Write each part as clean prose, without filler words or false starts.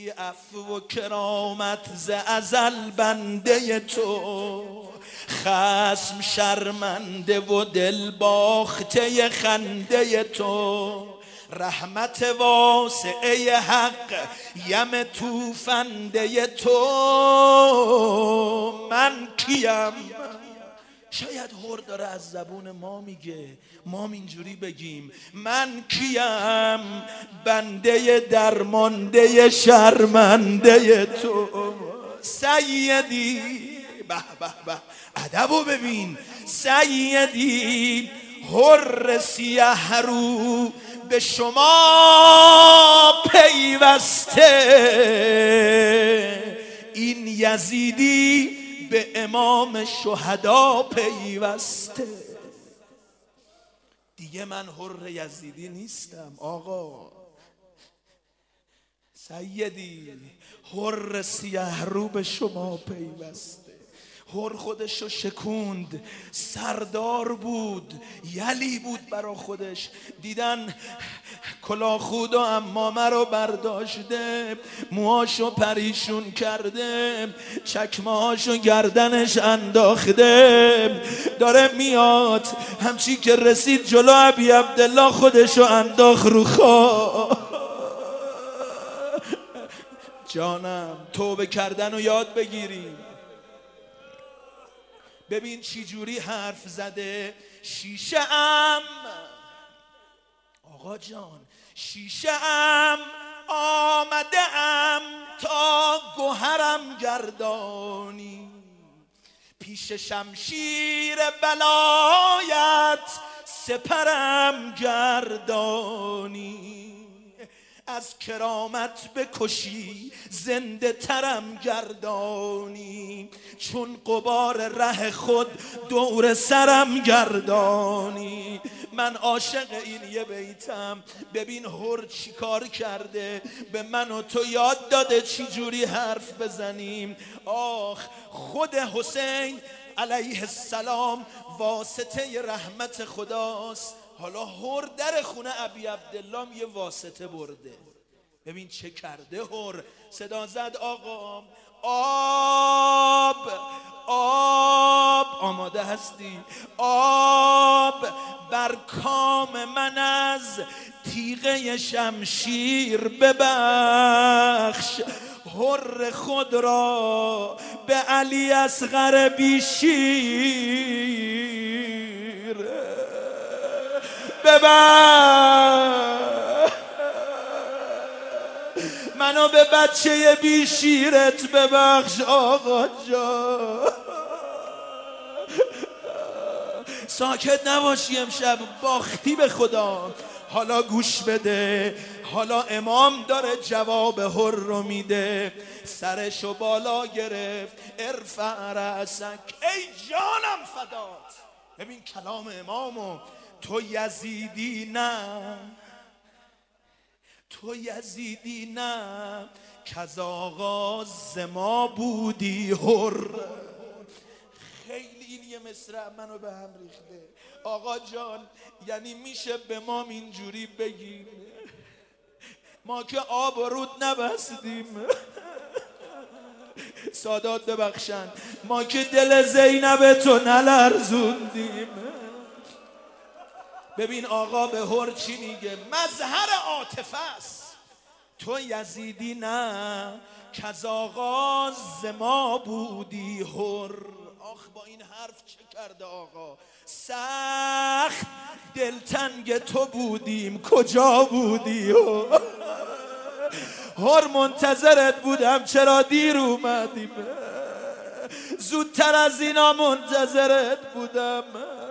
بی عفو و کرامت ز ازل بنده تو، خصم شرمنده و دل باخته خنده تو، رحمت واسعه حق یم توفنده تو. من کیم؟ شاید هر داره از زبون ما میگه، ما اینجوری بگیم من کیم؟ بنده درمانده شرمنده تو. سیدی، به به به، ادبو ببین. سیدی هر سیه رو به شما پیوسته، این یزیدی به امام شهدا پیوسته. دیگه من حر یزیدی نیستم آقا. سیدی حر سیه رو به شما پیوسته. حر خودشو شکوند، سردار بود، یلی بود برا خودش. دیدن کلاخود و امامه رو برداشته، موهاشو پریشون کرده، چکمهاشو گردنش انداخته، داره میاد. همچی که رسید جلو ابی عبدالله خودشو انداخت رو خواه. جانم توبه کردن رو یاد بگیریم. ببین چی جوری حرف زده. شیشه ام آقا جان، شیشه ام آمده ام تا گوهرم گردانی، پیش شمشیر بلایت سپرم گردانی، از کرامت بکشی زنده ترم گردانی، چون غبار ره خود دور سرم گردانی. من عاشق این یه بیتم. ببین هر چی کار کرده، به من و تو یاد داده چی جوری حرف بزنیم. آخ خود حسین علیه السلام واسطه رحمت خداست، حالا هر در خونه ابی عبدالله یه واسطه برده. ببین چه کرده هر. صدا زد آقا آب آب، آماده هستی؟ آب بر کام من از تیغه شمشیر ببخش، هر خود را به علی اصغر بیشیر ببخش، منو به بچه بیشیرت ببخش آقا جان. ساکت نباشی امشب، باختی به خدا. حالا گوش بده، حالا امام داره جواب هر رو میده. سرشو بالا گرفت، ارفع رأسک، ای جانم فدات. ببین کلام امامو. تو یزیدی نه، تو یزیدی نه، کز آغاز ما بودی هر. خیلی این یه مصرع منو به هم ریخته آقا جان. یعنی میشه به ما اینجوری بگیم ما که آب و رود نبستیم، سادات ببخشن، ما که دل زینب تو نلرزوندیم. ببین آقا به هر چی میگه، مظهر عاطفه است. تو یزیدی نه، کز آغاز ما بودی هر. آخ با این حرف چه کرده آقا. سخت دلتنگ تو بودیم، کجا بودی هر؟ منتظرت بودم چرا دیر اومدیم، زودتر از اینا منتظرت بودم.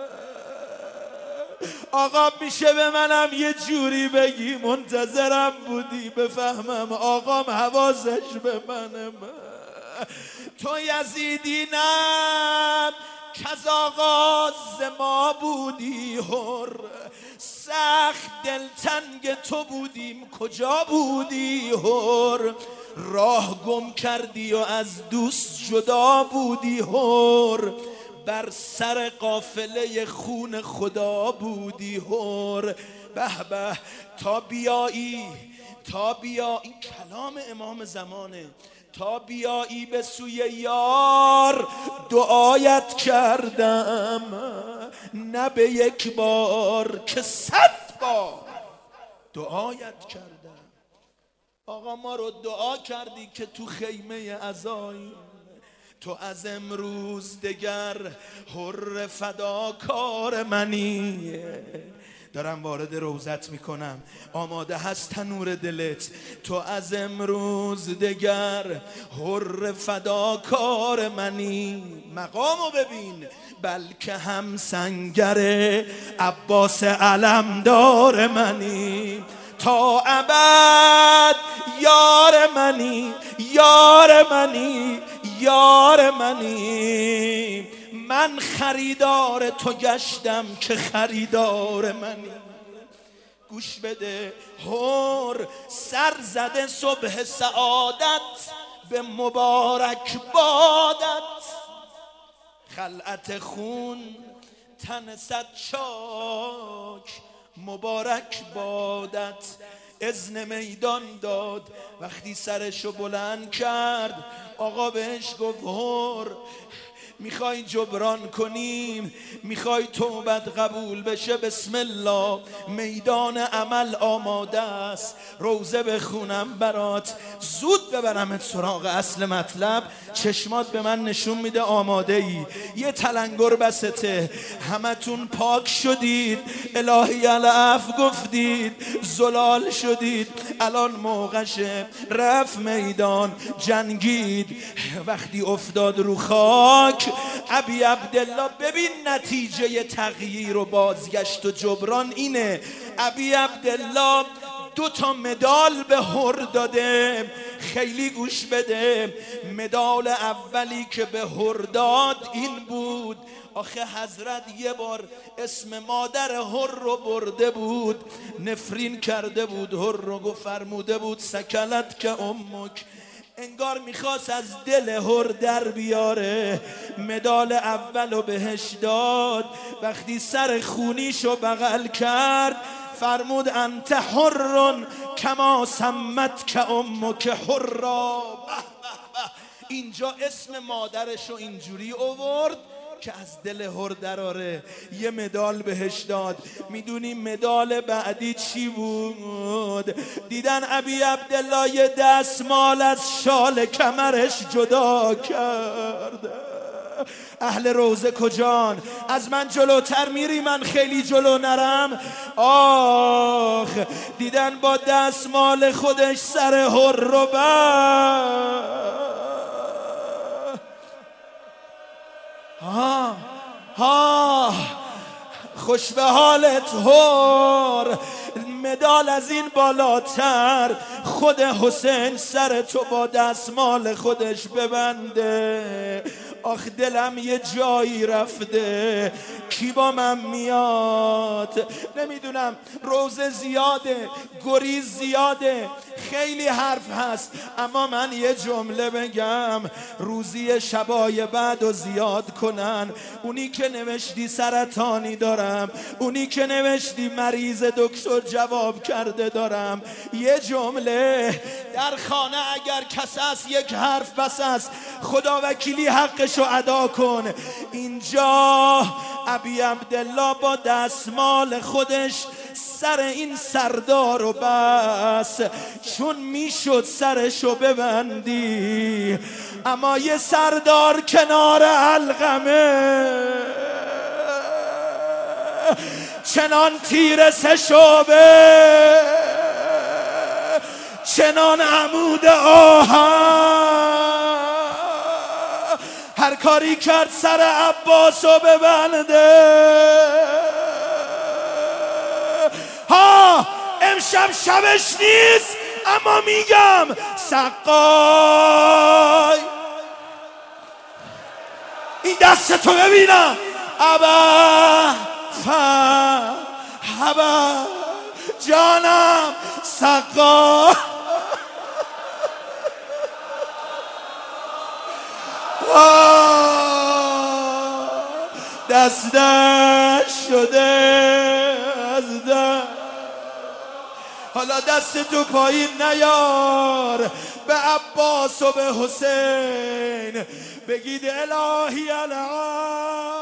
آقا میشه به منم یه جوری بگی منتظرم بودی بفهمم آقام حواسش به منم. تو یزیدی نه، کز آغاز ما بودی هر. سخت دلتنگ تو بودیم، کجا بودی هر؟ راه گم کردی و از دوست جدا بودی هر. بر سر قافله خون خدا بودی هر. به به تا بیایی تا بیا، این کلام امام زمانه، تا بیایی به سوی یار دعایت کردم، نه به یک بار که 100 بار دعایت کردم. آقا ما رو دعا کردی که تو خیمه عزایی، تو از امروز دگر حر فداکار منی. دارم وارد روضت میکنم، آماده هست تنور دلت. تو از امروز دگر حر فداکار منی. مقامو ببین، بلکه هم سنگر عباس علمدار منی. تا ابد یار منی، یار منی، یار منی. من خریدار تو گشتم که خریدار منی. گوش بده، هر سر زده صبح سعادت به مبارک بادت. خلعت خون تن 100 چاک مبارک بادت. اذن میدان داد، وقتی سرشو بلند کرد آقا بهش گفت هر میخوای جبران کنیم، میخوای توبت قبول بشه، بسم الله، میدان عمل آماده است، روزه بخونم برات، زود ببرمت سراغ اصل مطلب. چشمات به من نشون میده آماده ای. یه تلنگر بسته، همتون پاک شدید، الهی العفو گفتید، زلال شدید، الان موقعشه رفت میدان جنگید. وقتی افتاد رو خاک ابی عبدالله، ببین نتیجه تغییر و بازگشت و جبران اینه. ابی عبدالله 2 مدال به هر داده. خیلی گوش بده، مدال اولی که به هر داد این بود، آخه حضرت یه بار اسم مادر هر رو برده بود، نفرین کرده بود هر رو، گفت فرموده بود سکلت که امک، انگار میخواست از دل هر در بیاره. مدال اولو بهش داد. وقتی سر خونیشو بغل کرد فرمود انت حر کما سمت که امک حرا. اینجا اسم مادرشو اینجوری آورد که از دل هر دراره. یه مدال بهش داد. میدونی مدال بعدی چی بود؟ دیدن ابی عبدالله یه دستمال از شال کمرش جدا کرد. اهل روزه کجان؟ از من جلوتر میری من خیلی جلو نرم؟ آخ، دیدن با دستمال خودش سر هر رو خوش به حالت هر. مدال از این بالاتر، خود حسین سر تو با دستمال خودش ببنده. آخ دلم یه جایی رفته، کی با من میاد؟ نمیدونم، روزه زیاده، گریز زیاده، خیلی حرف هست، اما من یه جمله بگم. روزی شبای بعد و زیاد کنن. اونی که نوشتی سرطانی دارم، اونی که نوشتی مریض دکتر جواب کرده دارم، یه جمله در خانه اگر کس است یک حرف بس است، خدا وکیلی حقشو ادا کن. اینجا ابی عبدالله با دستمال خودش سر این سردارو بس، چون میشد سرشو ببندی، اما یه سردار کنار علقمه، چنان تیر 3 شعبه، چنان عمود آهن، هر کاری کرد سر عباسو ببنده. امشب شبش نیست، اما میگم سقای این دست تو ببینم. ابا جانم سقای دستش شده از دست. حالا دست تو پایین نیار، به عباس و به حسین بگید الهی الان